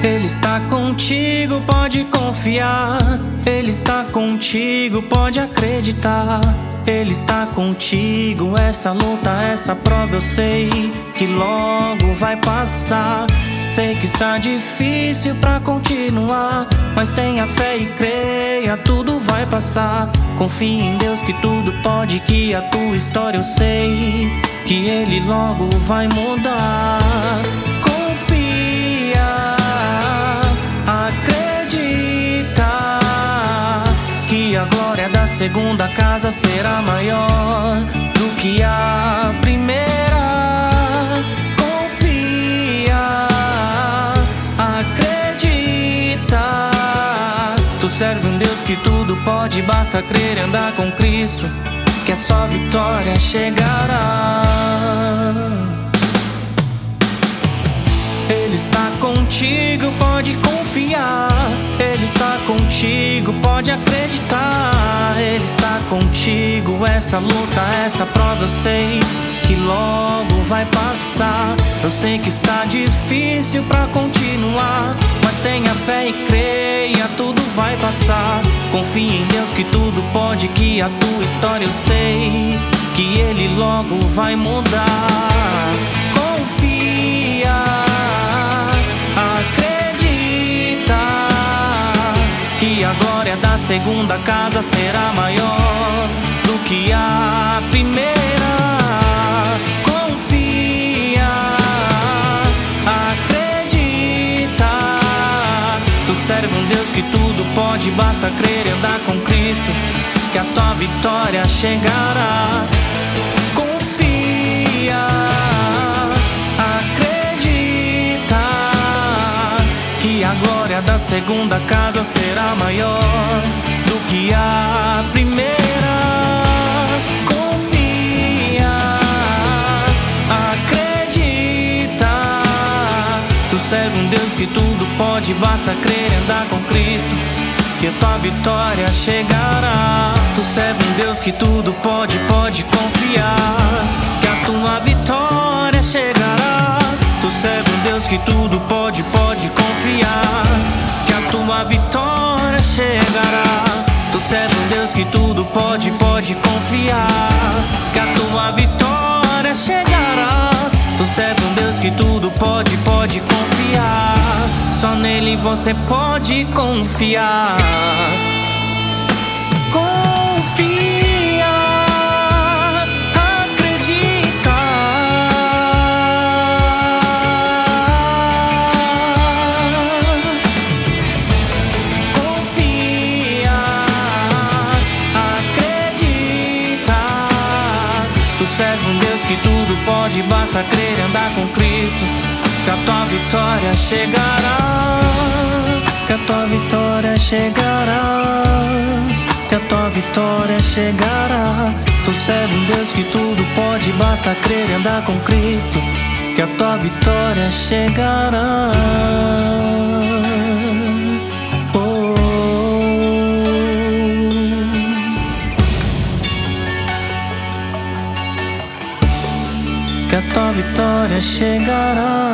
Ele está contigo, pode confiar. Ele está contigo, pode acreditar. Ele está contigo, essa luta, essa prova eu sei que logo vai passar. Sei que está difícil pra continuar, mas tenha fé e creia, tudo vai passar. Confie em Deus que tudo pode, que a tua história eu sei que Ele logo vai mudar. Confia, acredita que a glória da segunda casa será maior do que a primeira. Serve um Deus que tudo pode, basta crer e andar com Cristo, que a sua vitória chegará. Ele está contigo, pode confiar. Ele está contigo, pode acreditar. Ele está contigo, essa luta, essa prova eu sei que logo vai passar. Eu sei que está difícil pra continuar, mas tenha fé e creia, tudo vai passar. Confie em Deus que tudo pode, que a tua história eu sei que Ele logo vai mudar. Confia, acredita que a glória da segunda casa será maior do que a primeira. Serve um Deus que tudo pode, basta crer e andar com Cristo, que a tua vitória chegará. Confia, acredita que a glória da segunda casa será maior do que a primeira. Confia, acredita. Tu serve um Deus que tudo pode, basta crer e andar com Cristo, que a tua vitória chegará. Tu serve um Deus que tudo pode, pode confiar, que a tua vitória chegará. Tu serve um Deus que tudo pode, pode confiar, que a tua vitória chegará. Tu serve um Deus que tudo pode, pode confiar, que a tua vitória chegará. Tu serve um Deus que tudo pode, pode confiar. Só nele você pode confiar. Confia, acredita. Confia, acredita. Tu serve um Deus que tudo pode, basta crer e andar com Cristo, que a tua vitória chegará. Que a tua vitória chegará. Que a tua vitória chegará. Tu serve um Deus que tudo pode, basta crer e andar com Cristo, que a tua vitória chegará. Que a tua vitória chegará.